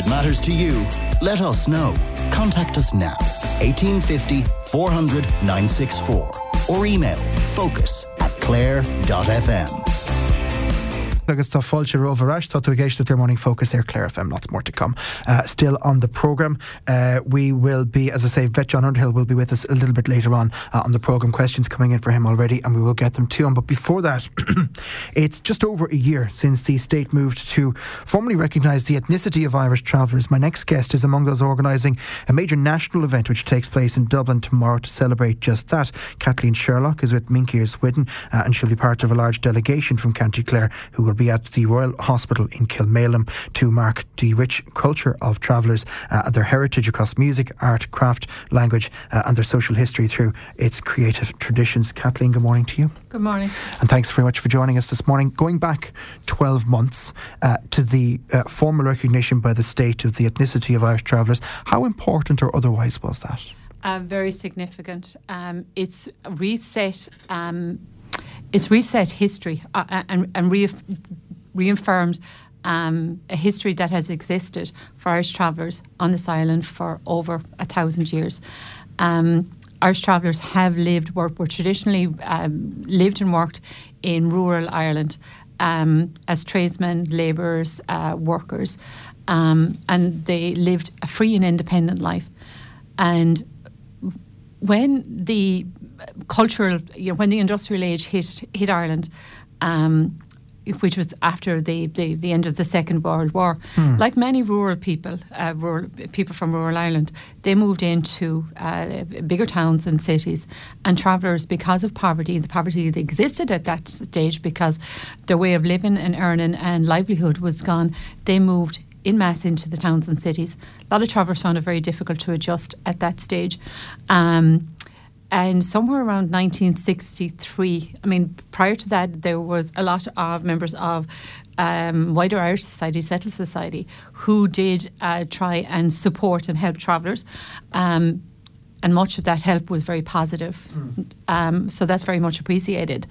matters to you, let us know. Contact us now, 1850 400 964, or email focus@clare.fm. Agus tá fáilte rovarás tá tú géiste your morning focus here, Clare FM. Lots more to come. Still on the programme, we will be, as I say, Vet John Underhill will be with us a little bit later on the programme. Questions coming in for him already, and we will get them to him. But before that, it's just over a year since the state moved to formally recognise the ethnicity of Irish travellers. My next guest is among those organising a major national event which takes place in Dublin tomorrow to celebrate just that. Kathleen Sherlock is with Minky Swidden, and she'll be part of a large delegation from County Clare who will be at the Royal Hospital in Kilmalem to mark the rich culture of travellers and their heritage across music, art, craft, language and their social history through its creative traditions. Kathleen, good morning to you. Good morning. And thanks very much for joining us this morning. Going back 12 months to the formal recognition by the state of the ethnicity of Irish travellers, how important or otherwise was that? Very significant. It's reset history and reaffirmed a history that has existed for Irish travellers on this island for over 1,000 years. Irish travellers have were traditionally lived and worked in rural Ireland as tradesmen, labourers, workers, and they lived a free and independent life. And when the when the industrial age hit Ireland, which was after the end of the Second World War, like many rural people from rural Ireland, they moved into bigger towns and cities. And travellers, because of the poverty that existed at that stage, because their way of living and earning and livelihood was gone, they moved in mass into the towns and cities. A lot of travellers found it very difficult to adjust at that stage. And somewhere around 1963, prior to that, there was a lot of members of wider Irish Society, Settled Society, who did try and support and help travellers. And much of that help was very positive. So that's very much appreciated.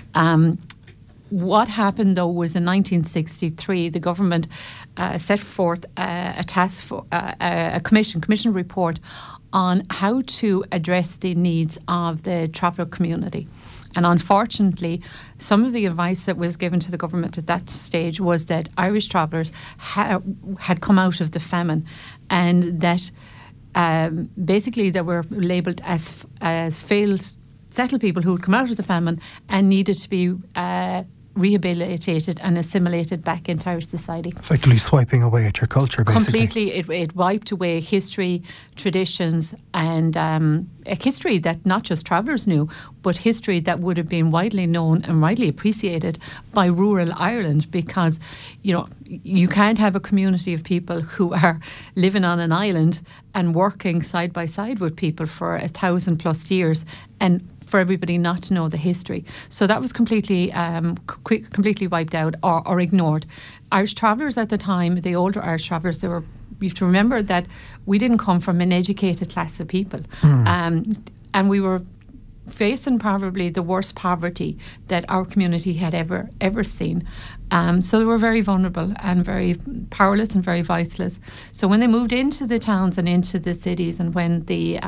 What happened, though, was in 1963, the government set forth a commission report on how to address the needs of the traveller community. And unfortunately, some of the advice that was given to the government at that stage was that Irish travellers had come out of the famine, and that basically they were labelled as failed settled people who had come out of the famine and needed to be rehabilitated and assimilated back into Irish society. Effectively swiping away at your culture, basically. Completely. It wiped away history, traditions, and a history that not just travellers knew, but history that would have been widely known and widely appreciated by rural Ireland, because, you can't have a community of people who are living on an island and working side by side with people for 1,000+ years and for everybody not to know the history. So that was completely wiped out or ignored. Irish travellers at the time, the older Irish travellers, you have to remember that we didn't come from an educated class of people. And we were facing probably the worst poverty that our community had ever seen. So they were very vulnerable and very powerless and very voiceless. So when they moved into the towns and into the cities, and when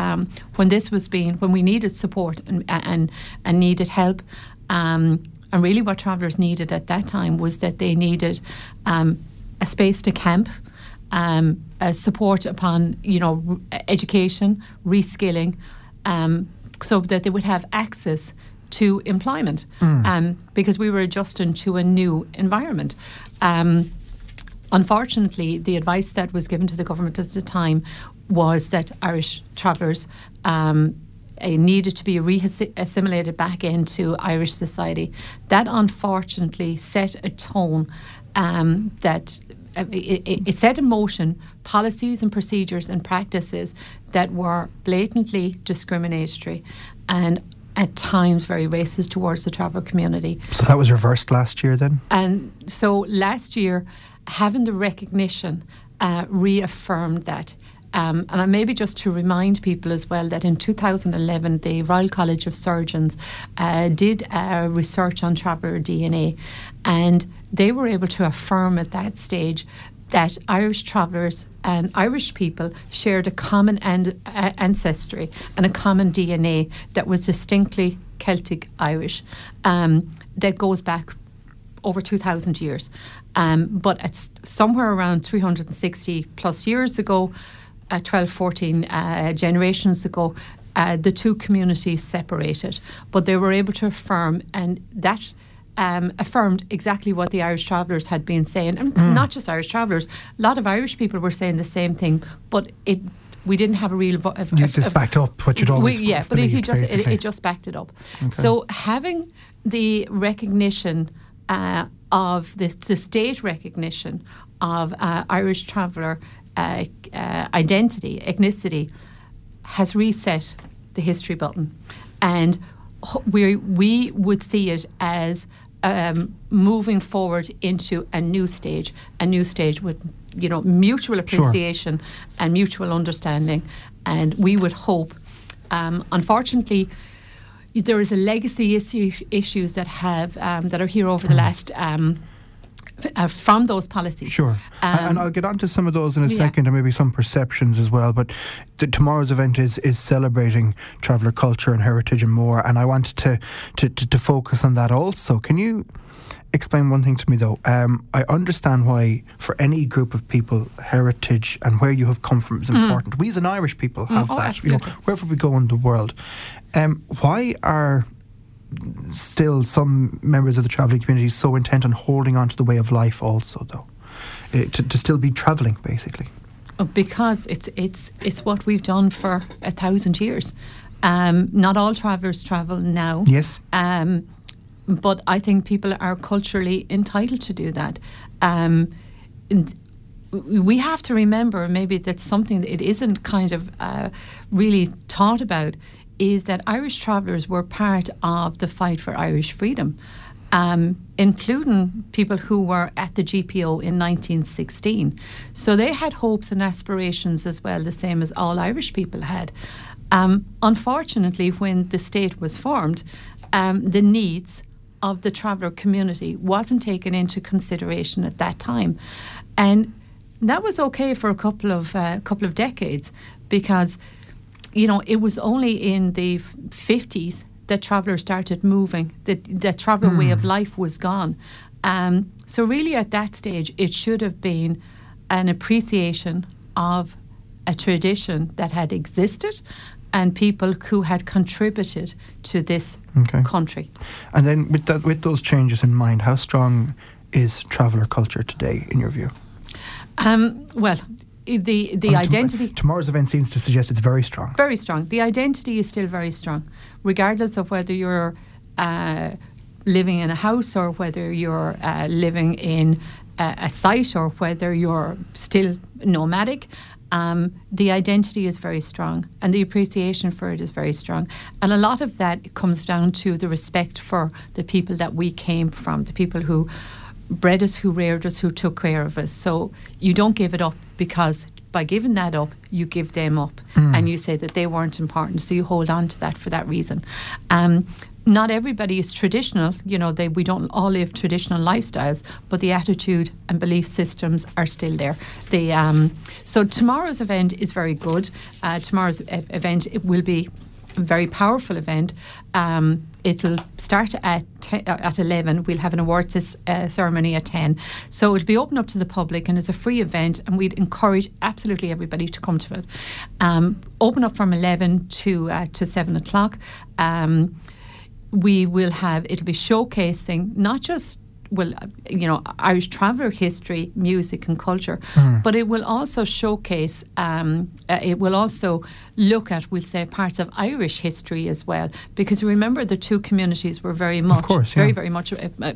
we needed support and needed help, and really what travellers needed at that time was that they needed a space to camp, a support upon education, reskilling, so that they would have access to employment, because we were adjusting to a new environment. Unfortunately, the advice that was given to the government at the time was that Irish travellers needed to be assimilated back into Irish society. That unfortunately set a tone that it set in motion policies and procedures and practices that were blatantly discriminatory and at times very racist towards the traveller community. So that was reversed last year then? And so last year, having the recognition reaffirmed that. And maybe just to remind people as well that in 2011, the Royal College of Surgeons did research on traveller DNA, and they were able to affirm at that stage that Irish travellers and Irish people shared a common ancestry and a common DNA that was distinctly Celtic Irish, that goes back over 2,000 years. But it's somewhere around 360 plus years ago, 12, 14 generations ago, the two communities separated. But they were able to affirm, and that affirmed exactly what the Irish travellers had been saying. And not just Irish travellers, a lot of Irish people were saying the same thing, but we didn't have a real... You just backed up what you'd always believed, but it just backed it up. Okay. So having the recognition of the state recognition of Irish traveller identity, ethnicity, has reset the history button. And we would see it as moving forward into a new stage with, mutual appreciation and mutual understanding. And we would hope, unfortunately, there is a legacy issues that are here over the last from those policies. Sure. And I'll get on to some of those in a second, and maybe some perceptions as well. But tomorrow's event is celebrating traveller culture and heritage and more. And I wanted to focus on that also. Can you explain one thing to me, though? I understand why, for any group of people, heritage and where you have come from is important. We as an Irish people have that. Absolutely. Wherever we go in the world. Why are still some members of the travelling community so intent on holding on to the way of life also, though, to still be travelling, basically? Because it's what we've done for 1,000 years. Not all travellers travel now. Yes. But I think people are culturally entitled to do that. We have to remember, maybe that's something that it isn't kind of really thought about, is that Irish travellers were part of the fight for Irish freedom, including people who were at the GPO in 1916. So they had hopes and aspirations as well, the same as all Irish people had. Unfortunately, when the state was formed, the needs of the traveller community wasn't taken into consideration at that time. And that was okay for a couple of decades, because it was only in the 50s that travellers started moving, that traveller way of life was gone. So really at that stage, it should have been an appreciation of a tradition that had existed and people who had contributed to this country. And then with those changes in mind, how strong is traveller culture today, in your view? Well, the identity... Tomorrow's event seems to suggest it's very strong. Very strong. The identity is still very strong, regardless of whether you're living in a house or whether you're living in a site or whether you're still nomadic. The identity is very strong and the appreciation for it is very strong. And a lot of that comes down to the respect for the people that we came from, the people who bred us, who reared us, who took care of us. So you don't give it up, because by giving that up, you give them up and you say that they weren't important. So you hold on to that for that reason. Not everybody is traditional. We don't all live traditional lifestyles, but the attitude and belief systems are still there. So tomorrow's event is very good. Tomorrow's event, it will be a very powerful event. It'll start at 11. We'll have an awards ceremony at 10. So it'll be open up to the public, and it's a free event, and we'd encourage absolutely everybody to come to it. Open up from 11 to 7 o'clock. It'll be showcasing not just Irish traveller history, music and culture, but it will also showcase, it will also look at, we'll say, parts of Irish history as well, because remember the two communities were very much, very much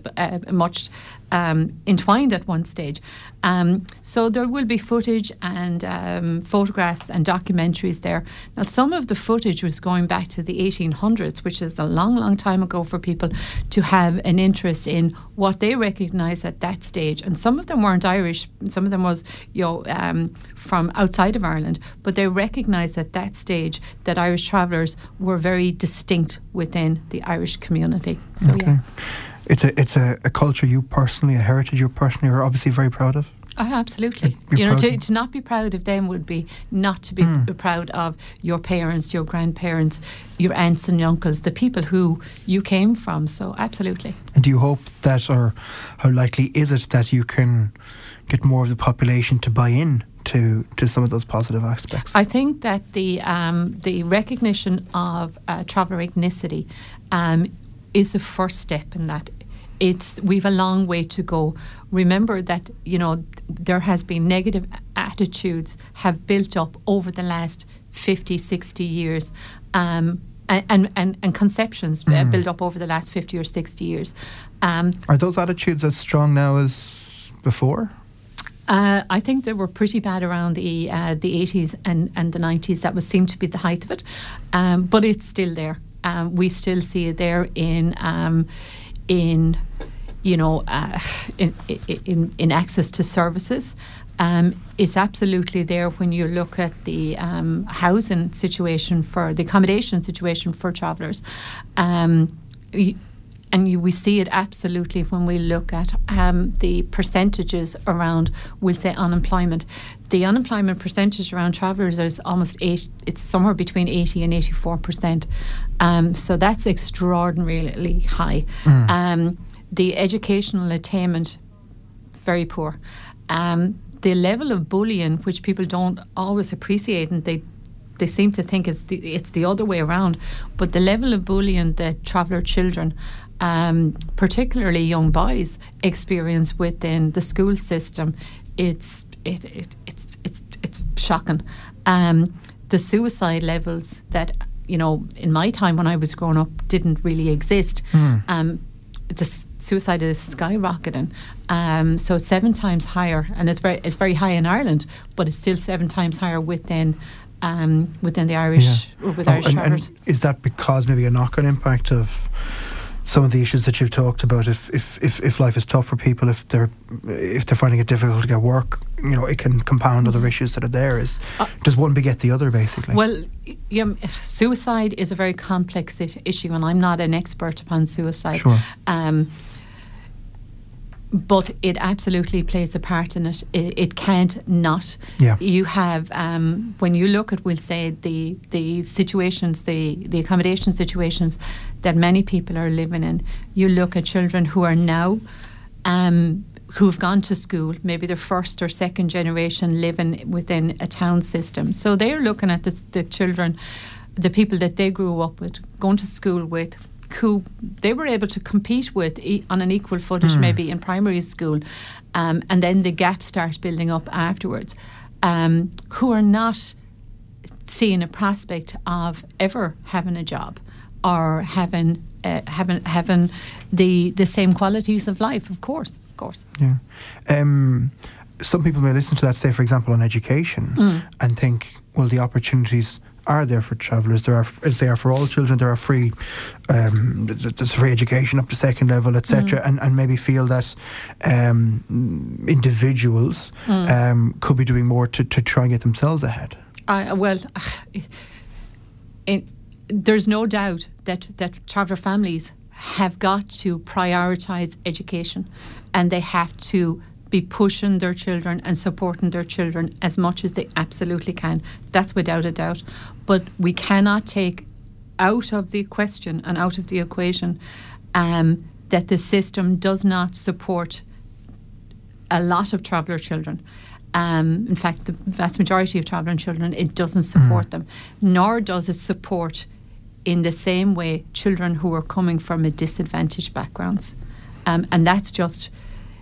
entwined at one stage. So there will be footage and photographs and documentaries there. Now, some of the footage was going back to the 1800s, which is a long, long time ago for people to have an interest in what they recognise at that stage. And some of them weren't Irish, some of them was from outside of Ireland, but they recognised at that stage that Irish travellers were very distinct within the Irish community. So It's a culture you personally, a heritage you personally are obviously very proud of? Oh, absolutely. To not be proud of them would be not to be proud of your parents, your grandparents, your aunts and uncles, the people who you came from. So, absolutely. And do you hope that, or how likely is it that you can get more of the population to buy in to some of those positive aspects? I think that the recognition of traveller ethnicity is the first step in that. We've a long way to go. Remember that, there has been negative attitudes have built up over the last 50, 60 years, and conceptions built up over the last 50 or 60 years. Are those attitudes as strong now as before? I think they were pretty bad around the 80s and the 90s. That seemed to be the height of it, but it's still there. We still see it there in access to services. It's absolutely there when you look at the housing situation the accommodation situation for travellers. We see it absolutely when we look at the percentages around, we'll say, unemployment. The unemployment percentage around travellers is it's somewhere between 80 and 84%. So that's extraordinarily high. The educational attainment, very poor. The level of bullying, which people don't always appreciate, and they seem to think it's the other way around, but the level of bullying that traveller children, particularly young boys, experience within the school system, it's shocking. The suicide levels that, in my time when I was growing up didn't really exist. The suicide is skyrocketing, so it's 7 times higher, and it's very high in Ireland, but it's still 7 times higher within the Irish or with Irish travellers. And is that because maybe a knock-on impact of some of the issues that you've talked about? If life is tough for people, if they're finding it difficult to get work, it can compound other issues that are there. Does one beget the other, basically? Well, suicide is a very complex issue, and I'm not an expert upon suicide. Sure. But it absolutely plays a part in it. It can't not. Yeah. You have, when you look at, we'll say, the situations, the accommodation situations that many people are living in, you look at children who are now, who've gone to school, maybe they're first or second generation living within a town system. So they're looking at the children, the people that they grew up with, going to school with, who they were able to compete with on an equal footage maybe in primary school, and then the gap starts building up afterwards, who are not seeing a prospect of ever having a job or having the same qualities of life. Of course. Yeah. Some people may listen to that, say, for example, on education, and think, well, the opportunities are there for travellers. As they are for all children. There are free, there's free education up to second level, etc. And maybe feel that individuals could be doing more to try and get themselves ahead. There's no doubt that traveller families have got to prioritise education, and they have to be pushing their children and supporting their children as much as they absolutely can. That's without a doubt. But we cannot take out of the question and out of the equation that the system does not support a lot of traveller children. In fact, the vast majority of traveller children, it doesn't support them, nor does it support in the same way children who are coming from a disadvantaged backgrounds. And that's just,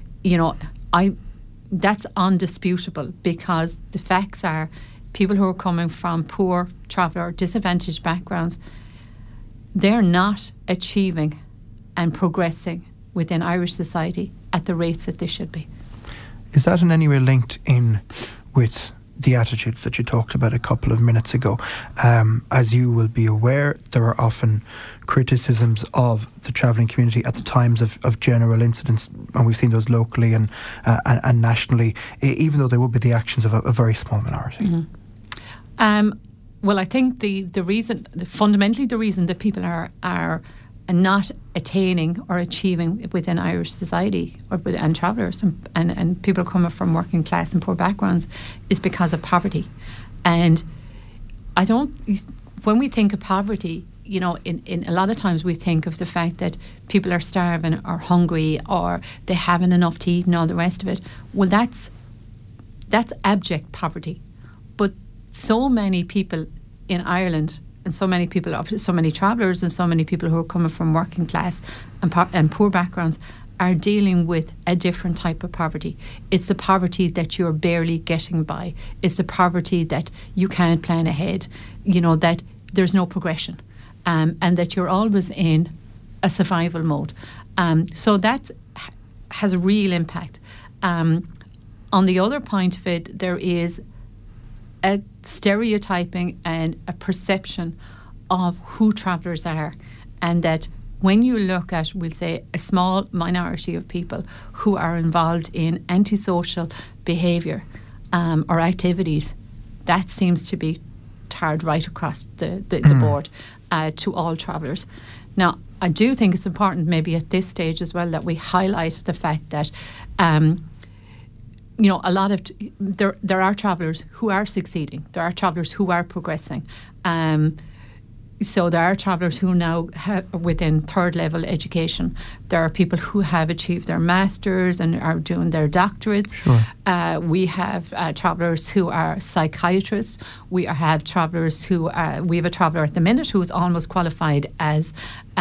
that's undisputable, because the facts are people who are coming from poor traveller, disadvantaged backgrounds, they're not achieving and progressing within Irish society at the rates that they should be. Is that in any way linked in with the attitudes that you talked about a couple of minutes ago? As you will be aware, there are often criticisms of the travelling community at the times of general incidents, and we've seen those locally and nationally, even though they would be the actions of a very small minority. Well, I think the reason, fundamentally the reason that people are and not attaining or achieving within Irish society and travellers and people coming from working class and poor backgrounds is because of poverty. And when we think of poverty, you know, in a lot of times we think of the fact that people are starving or hungry or they haven't enough to eat and all the rest of it. Well, that's abject poverty. But so many people in Ireland and so many travellers and so many people who are coming from working class and poor backgrounds are dealing with a different type of poverty. It's the poverty that you're barely getting by. It's the poverty that you can't plan ahead, you know, that there's no progression, and that you're always in a survival mode. So that has a real impact. On the other point of it, there is a stereotyping and a perception of who travellers are, and that when you look at, we'll say, a small minority of people who are involved in antisocial behaviour or activities, that seems to be tarred right across the board to all travellers. Now, I do think it's important maybe at this stage as well that we highlight the fact that you know, a lot of there are travellers who are succeeding. There are travellers who are progressing. So there are travellers who now have within third level education. There are people who have achieved their masters and are doing their doctorates. Sure. We have travellers who are psychiatrists. We have travellers who we have a traveller at the minute who is almost qualified as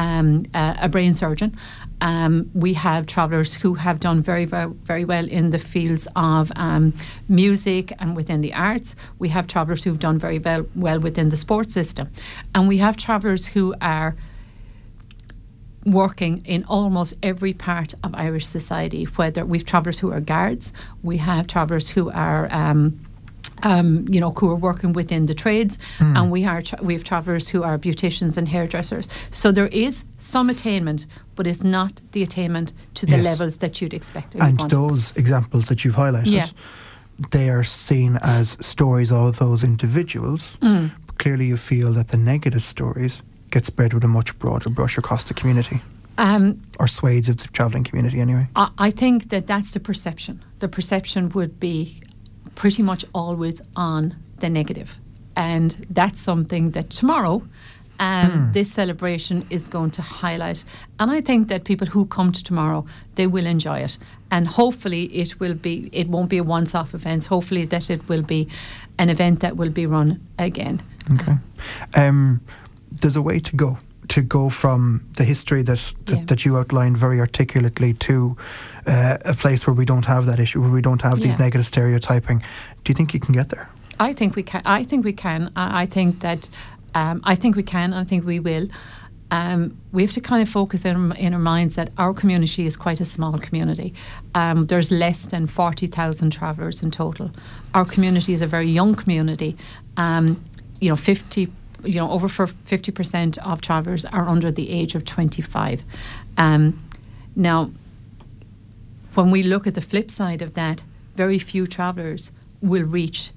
a brain surgeon. We have travellers who have done very, very, very well in the fields of music and within the arts. We have travellers who've done very well within the sports system. And we have travellers who are working in almost every part of Irish society, whether we've travellers who are guards, we have travellers who are you know, who are working within the trades, and we have travellers who are beauticians and hairdressers. So there is some attainment, but it's not the attainment to the levels that you'd expect. And those examples that you've highlighted, they are seen as stories of those individuals. But clearly you feel that the negative stories get spread with a much broader brush across the community. Or swathes of the travelling community anyway. I think that's the perception. The perception would be pretty much always on the negative. And that's something that tomorrow this celebration is going to highlight. And I think that people who come to tomorrow, they will enjoy it. And hopefully it won't be a once-off event. Hopefully that it will be an event that will be run again. Okay. There's a way to go from the history that you outlined very articulately to a place where we don't have that issue, where we don't have these negative stereotyping. Do you think you can get there? I think we can. I think we can. I think that. I think we can. I think we will. We have to kind of focus in our minds that our community is quite a small community. There's less than 40,000 travellers in total. Our community is a very young community. You know, over 50% of travellers are under the age of 25. Now, when we look at the flip side of that, very few travellers will reach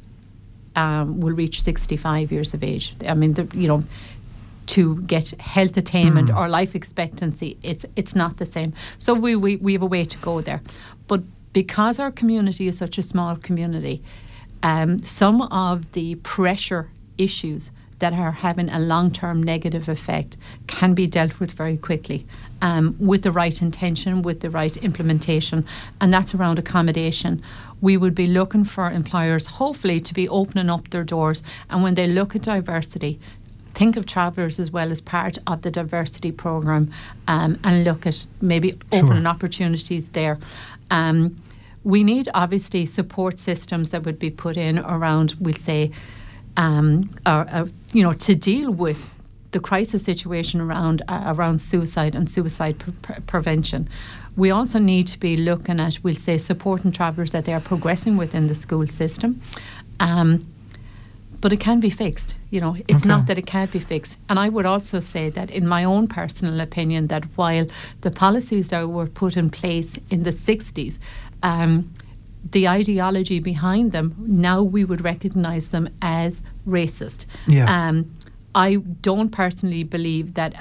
65 years of age. I mean, you know, to get health attainment or life expectancy, it's not the same. So we have a way to go there. But because our community is such a small community, some of the pressure issues that are having a long-term negative effect can be dealt with very quickly with the right intention, with the right implementation, and that's around accommodation. We would be looking for employers, hopefully, to be opening up their doors, and when they look at diversity, think of travellers as well as part of the diversity programme, and look at maybe opening opportunities there. We need, obviously, support systems that would be put in around, we'll say, you know, to deal with the crisis situation around suicide and suicide prevention. We also need to be looking at, we'll say, supporting travellers that they are progressing within the school system. But it can be fixed. You know, it's not that it can't be fixed. And I would also say that, in my own personal opinion, that while the policies that were put in place in the 60s, the ideology behind them, now we would recognise them as racist. I don't personally believe that as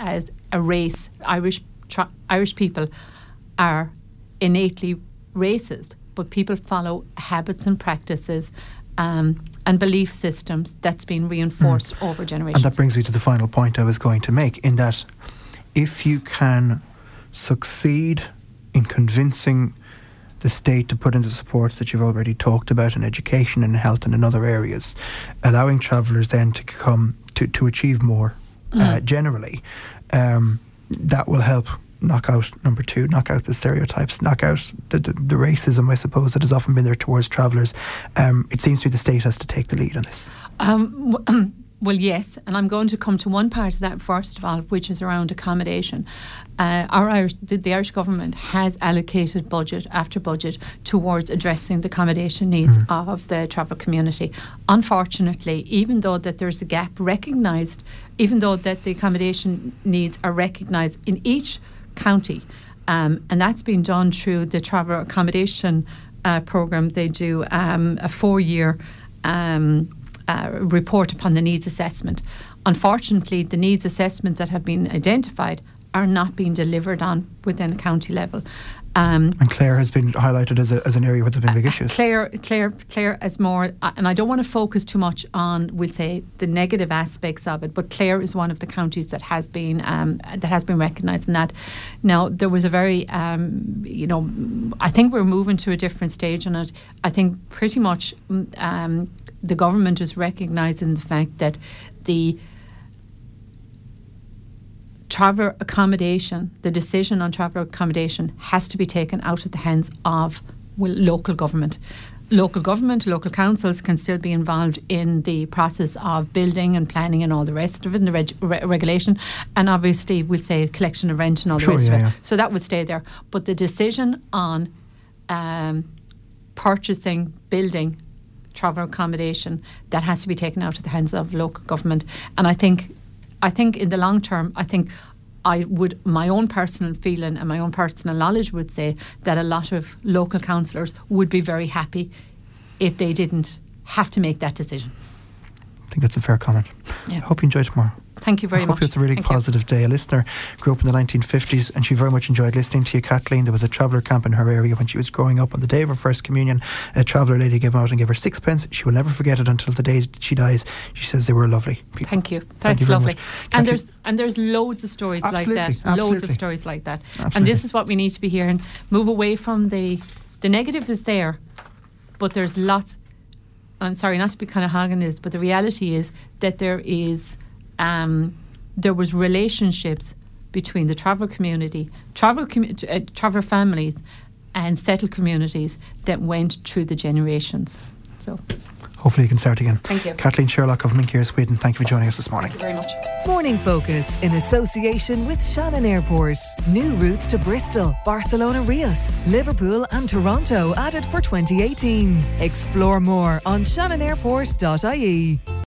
a race. Irish people are innately racist, but people follow habits and practices and belief systems that's been reinforced over generations. And that brings me to the final point I was going to make, in that if you can succeed in convincing the state to put in the supports that you've already talked about in education and health and in other areas, allowing travellers then to come to achieve more generally, that will help knock out number two, knock out the stereotypes, knock out the racism, I suppose, that has often been there towards travellers. It seems to me the state has to take the lead on this. Well, yes, and I'm going to come to one part of that first of all, which is around accommodation. The Irish government has allocated budget after budget towards addressing the accommodation needs of the travel community. Unfortunately, even though that there's a gap recognised, even though that the accommodation needs are recognised in each county, and that's been done through the travel accommodation programme. They do a 4-year report upon the needs assessment. Unfortunately, the needs assessments that have been identified are not being delivered on within the county level. And Clare has been highlighted as an area where there have been big issues. Clare is more, and I don't want to focus too much on, we'll say, the negative aspects of it, but Clare is one of the counties that has been recognised in that. Now, there was a very, I think we're moving to a different stage on it. I think pretty much the government is recognising the fact that the traveller accommodation, the decision on traveller accommodation has to be taken out of the hands of local government. Local government, local councils can still be involved in the process of building and planning and all the rest of it, and the regulation, and obviously we'll say collection of rent and all the rest of it. Yeah. So that would stay there. But the decision on purchasing, building travel accommodation, that has to be taken out of the hands of local government. And I think in the long term, my own personal feeling and my own personal knowledge would say that a lot of local councillors would be very happy if they didn't have to make that decision. I think that's a fair comment. Yeah. I hope you enjoy tomorrow. Thank you very much. I hope it's a really positive day. A listener grew up in the 1950s and she very much enjoyed listening to you, Kathleen. There was a traveller camp in her area when she was growing up. On the day of her first communion, a traveller lady came out and gave her 6 pence. She will never forget it until the day she dies. She says they were lovely people. Thank you. That's lovely. And there's loads of stories like that. Absolutely. Loads of stories like that. Absolutely. And this is what we need to be hearing. Move away from the negative is there, but there's lots. I'm sorry not to be kind of hogging this, but the reality is that there was relationships between the traveller community, traveller families and settled communities that went through the generations. So hopefully you can start again. Thank you. Kathleen Sherlock of Minkier, Sweden, thank you for joining us this morning. Thank you very much. Morning Focus in association with Shannon Airport. New routes to Bristol, Barcelona Rios, Liverpool and Toronto added for 2018. Explore more on shannonairport.ie.